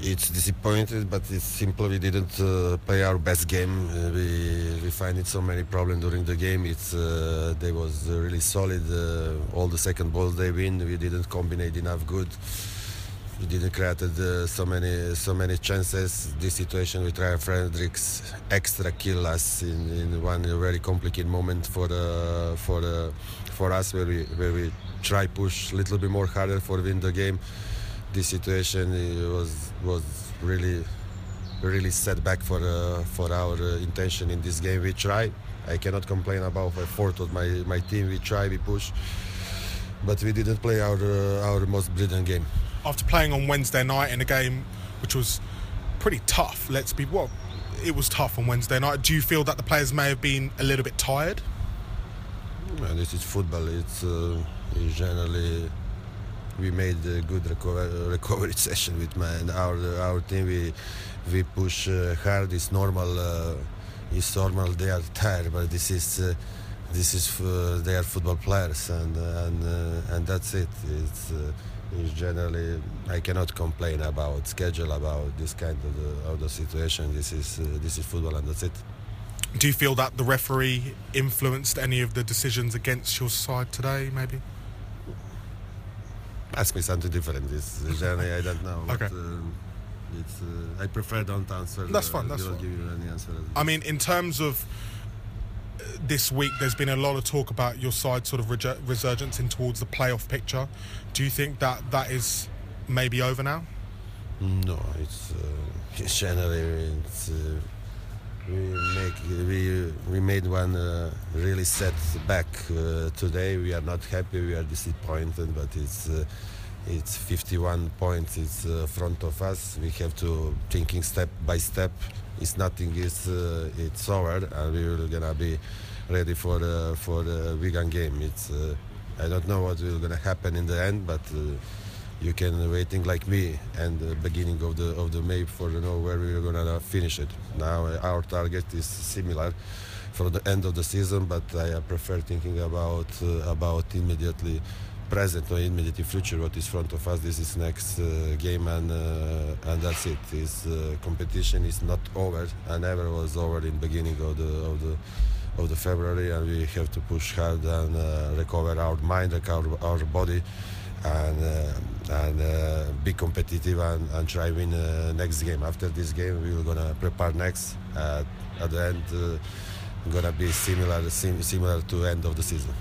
It's disappointed, but it's simple. We didn't play our best game. We find it so many problems during the game. They was really solid. All the second balls they win. We didn't combine enough good. We didn't create so many chances. This situation with Ryan Fredericks extra kill us in one very complicated moment for us where we try push a little bit more harder for win the game. This situation was really setback for our intention in this game. We try. I cannot complain about the effort of my team. We try, we push, but we didn't play our most brilliant game. After playing on Wednesday night in a game which was pretty tough, it was tough on Wednesday night. Do you feel that the players may have been a little bit tired? Well, this is football. It's generally. We made a good recovery session with our team. We push hard. It's normal. They are tired, but this is they are football players, and that's it. It's generally I cannot complain about schedule, about this kind of the situation. This is football, and that's it. Do you feel that the referee influenced any of the decisions against your side today? Maybe. Ask me something different. It's generally I don't know. Okay. I prefer don't answer. That's fine. That's fine. Give you any answer. I mean, in terms of this week, there's been a lot of talk about your side sort of resurgence in towards the playoff picture. Do you think that is maybe over now? No, it's generally we made one really setback today. We are not happy. We are disappointed, but it's 51 points. It's front of us. We have to thinking step by step. It's nothing. It's over, and we will gonna be ready for the Wigan game. I don't know what will gonna happen in the end, but. You can waiting like me and the beginning of the May for to know where we're gonna finish it. Now our target is similar for the end of the season, but I prefer thinking about immediately present or immediate future. What is front of us? This is next game, and that's it. This competition is not over, and never was over in beginning of the February, and we have to push hard and recover our mind, recover our body. And be competitive and try win next game. After this game, we will gonna prepare next. At the end, gonna be similar to end of the season.